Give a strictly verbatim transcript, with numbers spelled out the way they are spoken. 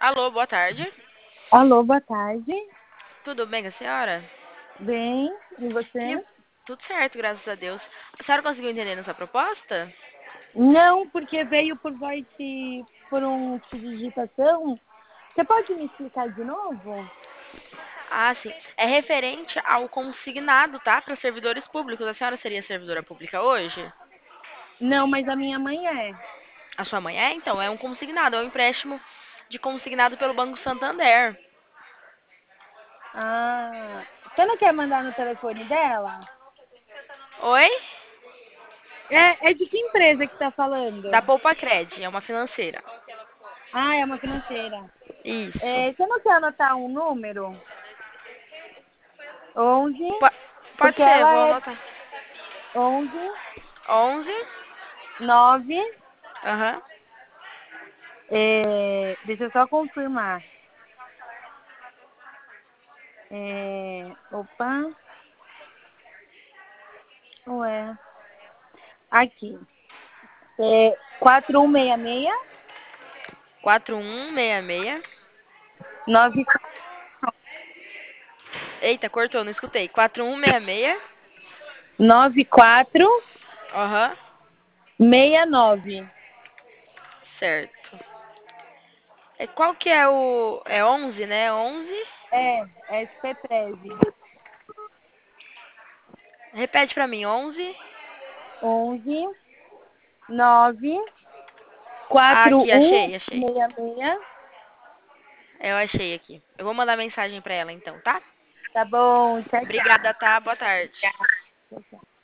Alô, boa tarde. Alô, boa tarde. Tudo bem com a senhora? Bem, e Que você? tudo certo, graças a Deus. A senhora conseguiu entender nossa proposta? Não, porque veio por voz de, por um tipo de digitação. Você pode me explicar de novo? Ah, sim. É referente ao consignado, tá? Para servidores públicos. A senhora seria servidora pública hoje? Não, mas a minha mãe é. A sua mãe é? Então, é um consignado, é um empréstimo de consignado pelo Banco Santander. Ah, você não quer mandar no telefone dela? Oi? É, é de que empresa que tá falando? Da Poupa Cred, é uma financeira. Ah, é uma financeira. Isso. É, você não quer anotar um número? Onze, Po- pode porque ser, vou ela é anotar. onze, Onze. nove. Aham. É, deixa eu só confirmar. É, opa, ué. Aqui. É quatro um seis seis, Quatro um seis seis. nove, Eita, cortou, não escutei. Quatro um seis seis. nove quatro Aham. seis nove. Certo. É, qual que é o... É onze, né? Onze. É, S P treze. Repete pra mim. Onze. onze, nove, Ah, quatro aqui, um achei, achei. seis seis. Eu achei aqui. Eu vou mandar mensagem pra ela então, tá? Tá bom, tchau, Obrigada, tá? Boa tarde. tchau.